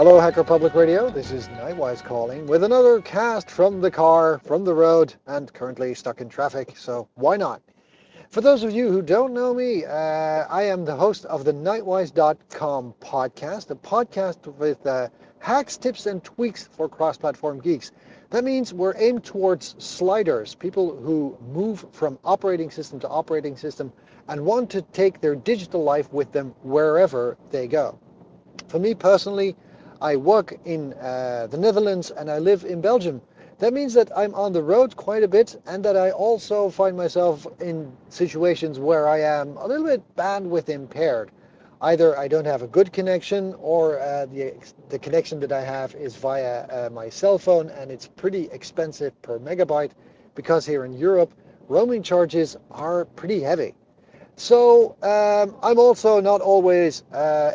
Hello, Hacker Public Radio. This is Nightwise calling with another cast from the car, from the road, and currently stuck in traffic, so why not? For those of you who don't know me, I am the host of the Nightwise.com podcast, a podcast with hacks, tips, and tweaks for cross-platform geeks. That means we're aimed towards sliders, people who move from operating system to operating system and want to take their digital life with them wherever they go. For me personally, I work in the Netherlands and I live in Belgium. That means that I'm on the road quite a bit and that I also find myself in situations where I am a little bit bandwidth impaired. Either I don't have a good connection or the connection that I have is via my cell phone and it's pretty expensive per megabyte because here in Europe roaming charges are pretty heavy. So I'm also not always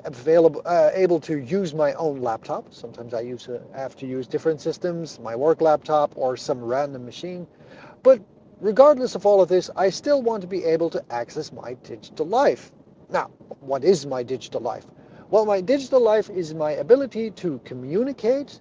able to use my own laptop. Sometimes have to use different systems, my work laptop or some random machine. But regardless of all of this, I still want to be able to access my digital life. Now, what is my digital life? Well, my digital life is my ability to communicate,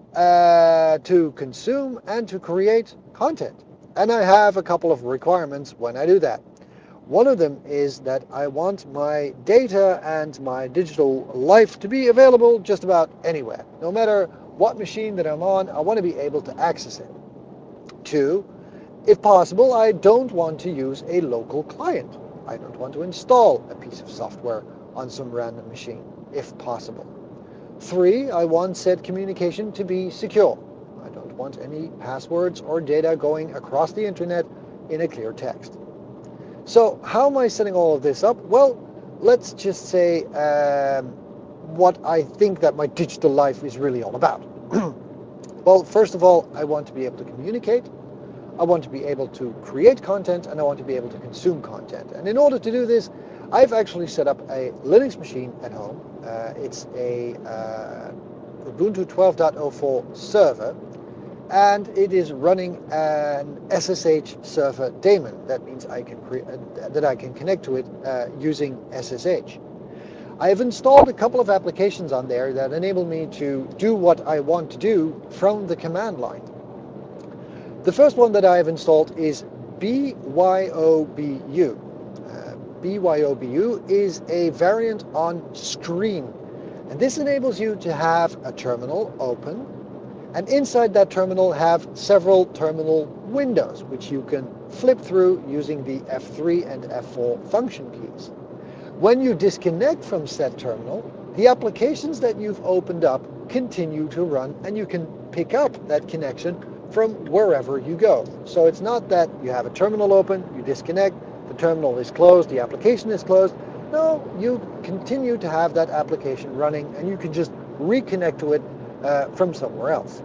to consume, and to create content. And I have a couple of requirements when I do that. One of them is that I want my data and my digital life to be available just about anywhere. No matter what machine that I'm on, I want to be able to access it. Two, if possible, I don't want to use a local client. I don't want to install a piece of software on some random machine, if possible. Three, I want said communication to be secure. I don't want any passwords or data going across the internet in a clear text. So how am I setting all of this up? Well, let's just say what I think that my digital life is really all about. Well, first of all, I want to be able to communicate. I want to be able to create content, and I want to be able to consume content. And in order to do this, I've actually set up a Linux machine at home. It's a Ubuntu 12.04 server, and it is running an SSH server daemon. That means that I can connect to it using SSH. I have installed a couple of applications on there that enable me to do what I want to do from the command line. The first one that I have installed is BYOBU. BYOBU is a variant on Screen, and this enables you to have a terminal open, and inside that terminal have several terminal windows, which you can flip through using the F3 and F4 function keys. When you disconnect from said terminal, the applications that you've opened up continue to run, and you can pick up that connection from wherever you go. So it's not that you have a terminal open, you disconnect, the terminal is closed, the application is closed. No, you continue to have that application running, and you can just reconnect to it from somewhere else.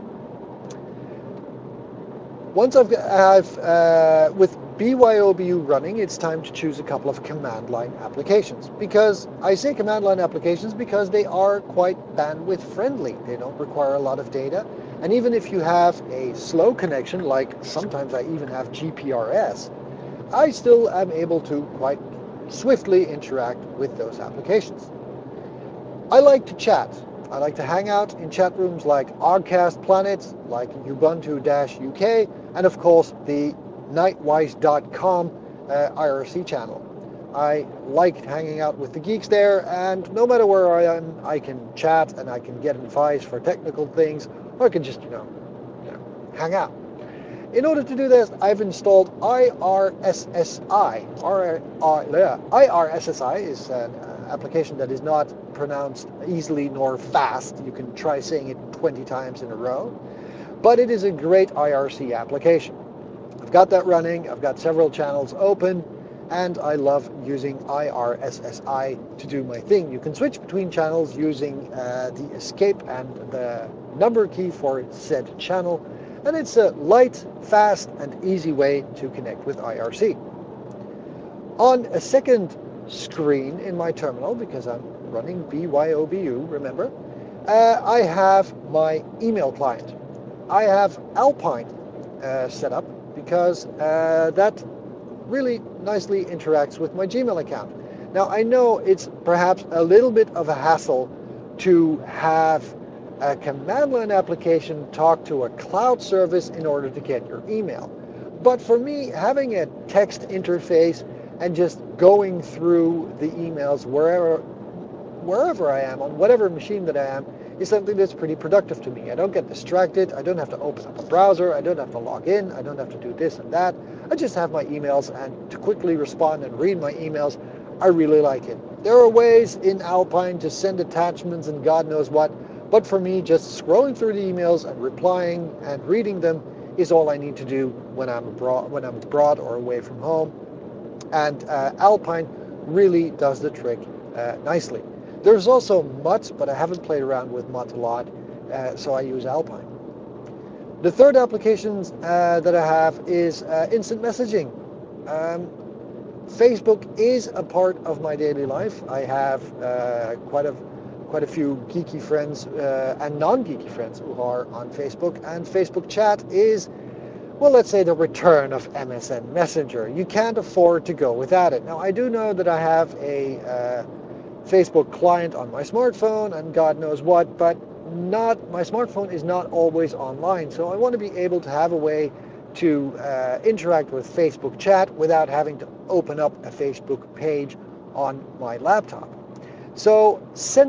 Once with BYOBU running, it's time to choose a couple of command line applications. Because I say command line applications because they are quite bandwidth friendly. They don't require a lot of data. And even if you have a slow connection, like sometimes I even have GPRS, I still am able to quite swiftly interact with those applications. I like to chat. I like to hang out in chat rooms like Argcast Planet, like Ubuntu-UK, and of course the Nightwise.com IRC channel. I like hanging out with the geeks there, and no matter where I am, I can chat and I can get advice for technical things, or I can just, hang out. In order to do this, I've installed IRSSI. IRSSI is an application that is not pronounced easily nor fast. You can try saying it 20 times in a row. But it is a great IRC application. I've got that running. I've got several channels open. And I love using IRSSI to do my thing. You can switch between channels using the escape and the number key for said channel. And it's a light, fast, and easy way to connect with IRC. On a second screen in my terminal, because I'm running BYOBU, remember, I have my email client. I have Alpine set up because that really nicely interacts with my Gmail account. Now, I know it's perhaps a little bit of a hassle to have a command line application talk to a cloud service in order to get your email. But for me, having a text interface and just going through the emails wherever I am, on whatever machine that I am, is something that's pretty productive to me. I don't get distracted. I don't have to open up a browser. I don't have to log in. I don't have to do this and that. I just have my emails, and to quickly respond and read my emails, I really like it. There are ways in Alpine to send attachments and God knows what, but for me, just scrolling through the emails and replying and reading them is all I need to do when I'm abroad or away from home. And Alpine really does the trick nicely. There's also Mutt, but I haven't played around with Mutt a lot, so I use Alpine. The third application that I have is instant messaging. Um, Facebook is a part of my daily life. I have quite a few geeky friends and non-geeky friends who are on Facebook, and Facebook Chat is, well, let's say, the return of MSN Messenger. You can't afford to go without it. Now, I do know that I have a Facebook client on my smartphone and God knows what, but not my smartphone is not always online. So I want to be able to have a way to interact with Facebook Chat without having to open up a Facebook page on my laptop. So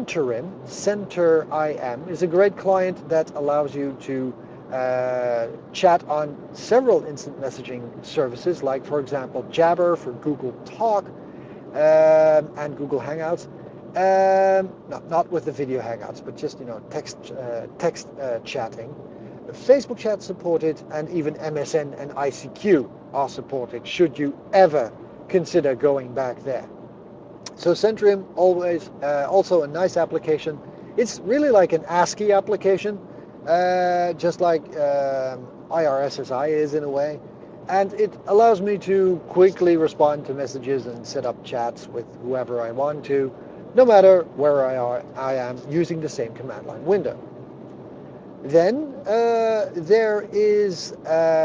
Centrim, is a great client that allows you to chat on several instant messaging services, like, for example, Jabber for Google Talk and Google Hangouts. Not with the video Hangouts, but just text chatting. Facebook Chat supported, and even MSN and ICQ are supported. Should you ever consider going back there? So Centrium always also a nice application. It's really like an ASCII application, just like IRSSI is in a way. And it allows me to quickly respond to messages and set up chats with whoever I want to, no matter where I am, using the same command line window. Then there is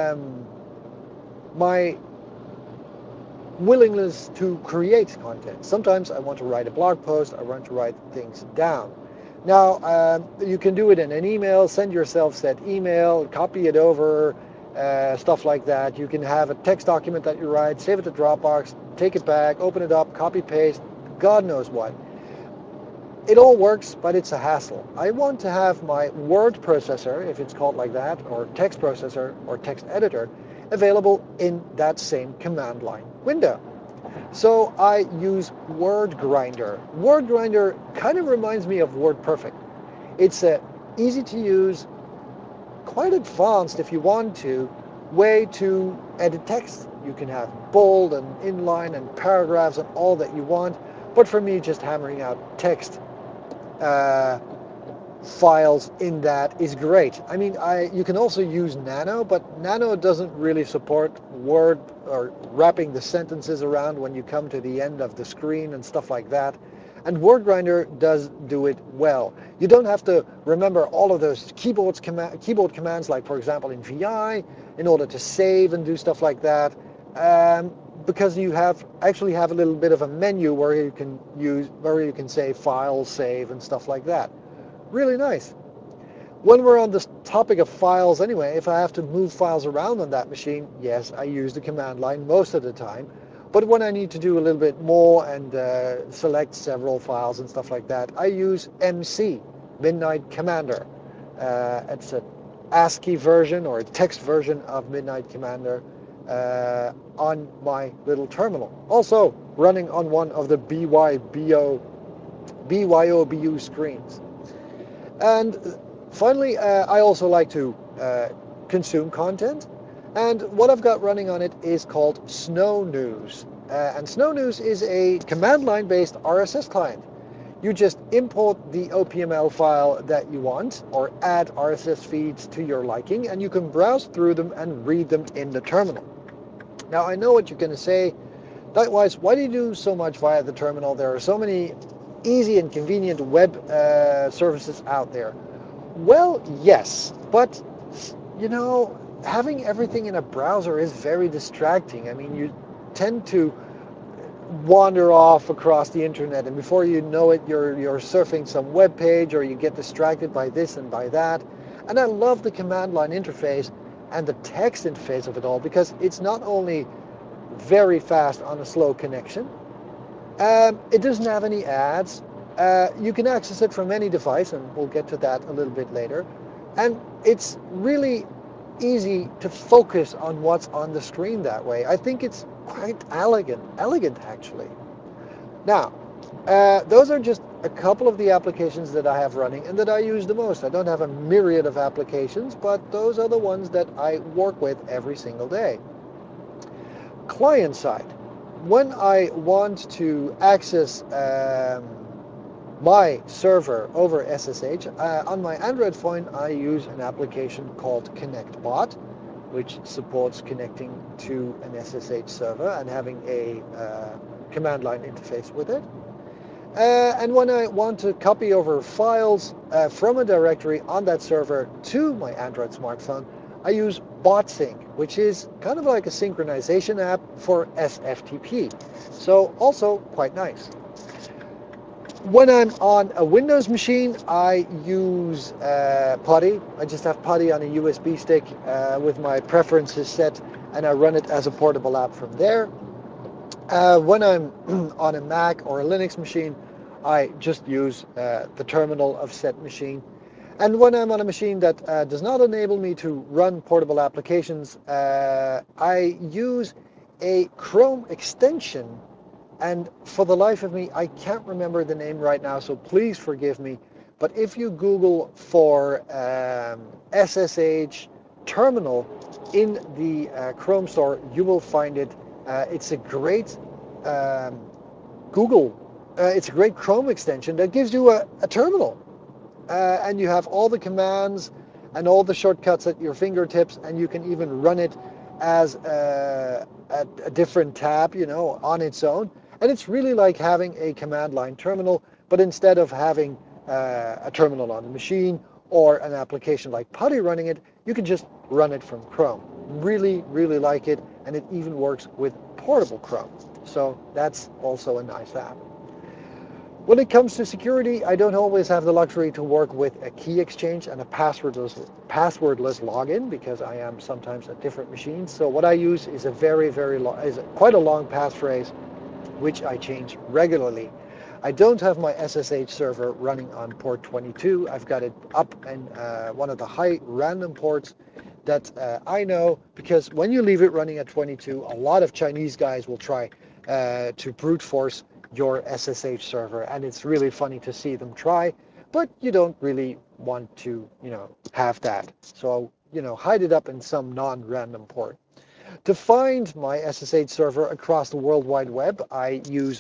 my willingness to create content. Sometimes I want to write a blog post, I want to write things down. Now, you can do it in an email, send yourself said email, copy it over, stuff like that. You can have a text document that you write, save it to Dropbox, take it back, open it up, copy paste, God knows what. It all works, but it's a hassle. I want to have my word processor, if it's called like that, or text processor or text editor, available in that same command line window. So I use Word Grinder. Word Grinder kind of reminds me of WordPerfect. It's a easy to use, quite advanced if you want to, way to edit text. You can have bold and inline and paragraphs and all that you want. But for me, just hammering out text uh, files in that is great. I mean, you can also use Nano, but Nano doesn't really support word or wrapping the sentences around when you come to the end of the screen and stuff like that. And Word Grinder does do it well. You don't have to remember all of those keyboard commands, like, for example, in VI, in order to save and do stuff like that. Because you actually have a little bit of a menu where you can say file, save, and stuff like that. Really nice. When we're on this topic of files anyway, if I have to move files around on that machine, yes, I use the command line most of the time. But when I need to do a little bit more and select several files and stuff like that, I use MC, Midnight Commander. It's an ASCII version or a text version of Midnight Commander on my little terminal. Also running on one of the BYOBU screens. And finally, I also like to consume content. And what I've got running on it is called Snow News. And Snow News is a command line based RSS client. You just import the OPML file that you want or add RSS feeds to your liking, and you can browse through them and read them in the terminal. Now, I know what you're going to say. Likewise, why do you do so much via the terminal? There are so many easy and convenient web services out there. Well, yes, but having everything in a browser is very distracting. I mean, you tend to wander off across the internet, and before you know it, you're surfing some web page, or you get distracted by this and by that. And I love the command line interface and the text interface of it all, because it's not only very fast on a slow connection, it doesn't have any ads. You can access it from any device, and we'll get to that a little bit later. And it's really easy to focus on what's on the screen that way. I think it's quite elegant actually. Now, those are just a couple of the applications that I have running and that I use the most. I don't have a myriad of applications, but those are the ones that I work with every single day. Client side. When I want to access my server over SSH, on my Android phone I use an application called ConnectBot, which supports connecting to an SSH server and having a command line interface with it. And when I want to copy over files from a directory on that server to my Android smartphone, I use BotSync, which is kind of like a synchronization app for SFTP. So also quite nice. When I'm on a Windows machine, I use PuTTY. I just have PuTTY on a USB stick with my preferences set, and I run it as a portable app from there. When I'm on a Mac or a Linux machine, I just use the terminal of said machine. And when I'm on a machine that does not enable me to run portable applications, I use a Chrome extension. And for the life of me, I can't remember the name right now, so please forgive me. But if you Google for SSH terminal in the Chrome store, you will find it. It's a great it's a great Chrome extension that gives you a terminal. And you have all the commands and all the shortcuts at your fingertips, and you can even run it as a different tab, on its own. And it's really like having a command line terminal, but instead of having a terminal on the machine or an application like PuTTY running it, you can just run it from Chrome. Really, really like it, and it even works with portable Chrome. So that's also a nice app. When it comes to security, I don't always have the luxury to work with a key exchange and a passwordless login, because I am sometimes at different machines. So what I use is quite a long passphrase, which I change regularly. I don't have my SSH server running on port 22. I've got it up in one of the high random ports that I know, because when you leave it running at 22, a lot of Chinese guys will try to brute force your SSH server, and it's really funny to see them try, but you don't really want to, have that. So, hide it up in some non-random port. To find my SSH server across the World Wide Web, I use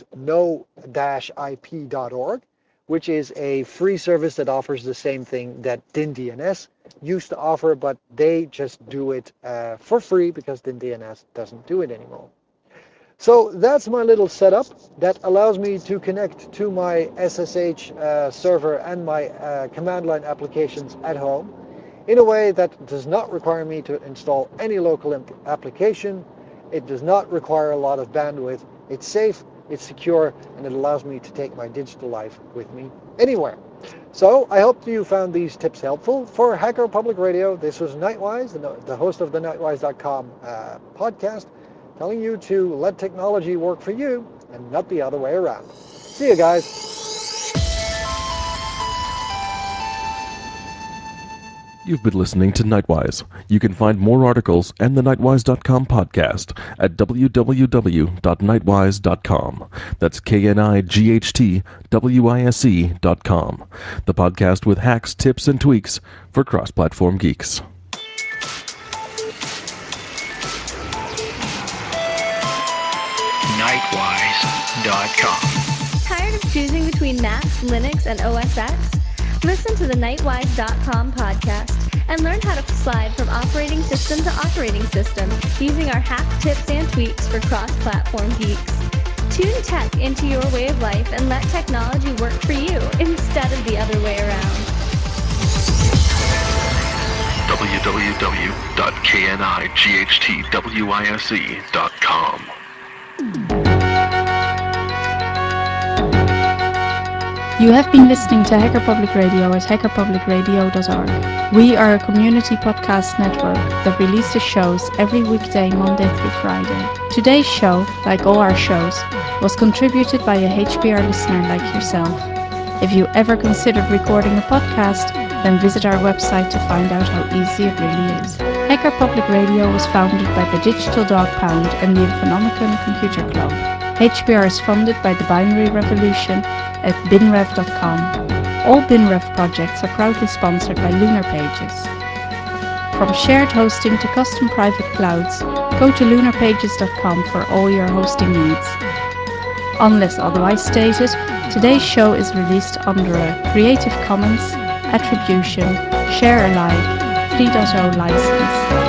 no-ip.org, which is a free service that offers the same thing that DynDNS used to offer, but they just do it for free because DynDNS doesn't do it anymore. So that's my little setup that allows me to connect to my SSH server and my command line applications at home in a way that does not require me to install any local application. It does not require a lot of bandwidth. It's safe, it's secure, and it allows me to take my digital life with me anywhere. So I hope you found these tips helpful. For Hacker Public Radio, this was Nightwise, the host of the Nightwise.com podcast, telling you to let technology work for you and not the other way around. See you guys. You've been listening to Nightwise. You can find more articles and the Nightwise.com podcast at www.nightwise.com. That's KNIGHTWISE.com. The podcast with hacks, tips, and tweaks for cross-platform geeks. Nightwise.com. Tired of choosing between Mac, Linux, and OS X? Listen to the Nightwise.com podcast and learn how to slide from operating system to operating system using our hack tips and tweaks for cross-platform geeks. Tune tech into your way of life and let technology work for you instead of the other way around. www.kniGHTWISE.com. You have been listening to Hacker Public Radio at hackerpublicradio.org. We are a community podcast network that releases shows every weekday, Monday through Friday. Today's show, like all our shows, was contributed by a HPR listener like yourself. If you ever considered recording a podcast, then visit our website to find out how easy it really is. Hacker Public Radio was founded by the Digital Dog Pound and the Infonomicon Computer Club. HPR is funded by the Binary Revolution at binrev.com. All BinRev projects are proudly sponsored by Lunar Pages. From shared hosting to custom private clouds, go to lunarpages.com for all your hosting needs. Unless otherwise stated, today's show is released under a Creative Commons Attribution Share Alike 3.0 license.